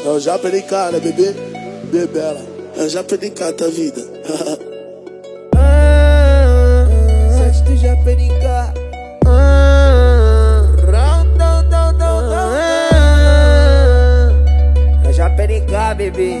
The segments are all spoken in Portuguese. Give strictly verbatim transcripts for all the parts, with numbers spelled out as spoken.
Eu já perdi cara, bebê, bebela. Eu já perdi cara, tua vida. Sete do já perdi cara. Eu já perdi cara, bebê.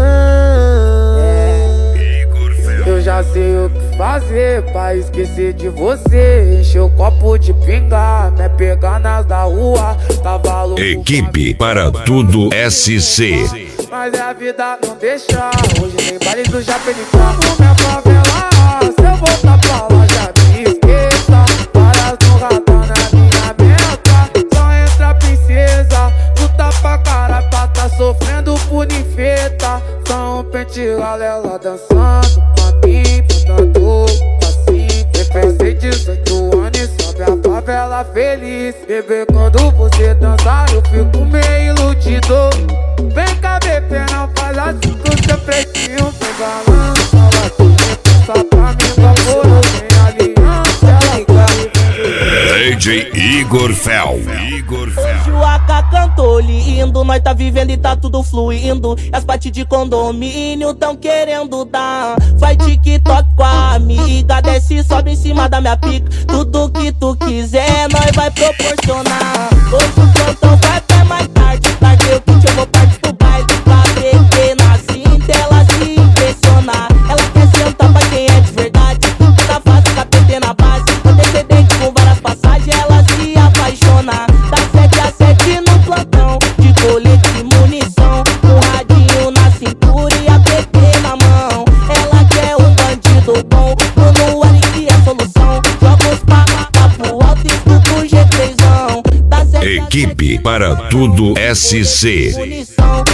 Eu já sei o que fazer pra esquecer de você. Encher o copo de pinga, me pegar nas da rua. Cavalo Equipe para tudo S C. Mas a vida não deixa. Hoje nem baile do Japenicano, minha favela. Se eu voltar pra lá já me esqueça. Várias no radar na minha meta. Só entra a princesa, luta pra caralho pra tá sofrendo por ninfeta. Só um pente galela dançando. Tanto assim, pensei dezoito anos e sobe a favela feliz. Bebê, quando você dançar eu fico meio iludido. Vem cá, bebê, não faz assim com seu pretinho. Vem balança, ela tem só pra mim, favor, sem aliança. Ela D J Igor Fel. Igor Fel. Hoje o A K cantou lindo, nós tá vivendo e tá tudo fluindo. E as partes de condomínio tão querendo dar. Faz TikTok com a amiga, desce e sobe em cima da minha pica. Tudo que tu quiser, nós vai proporcionar. Hoje o plantão vai até mais tarde. Larguei o kit, eu vou partir pro baile. Pra beber na cinta, ela se impressionar. Ela quer sentar pra quem é de verdade. Toda fase, capetê na base. Antecedente com várias passagens, ela se apaixona. Da sete a sete no plantão, de colete e munição. Com radinho na cintura e a P T na mão. Ela quer um bandido bom, no ar que é solução. Joga os papas pro alto e escuta o G três. Equipe para tudo S C. Munição.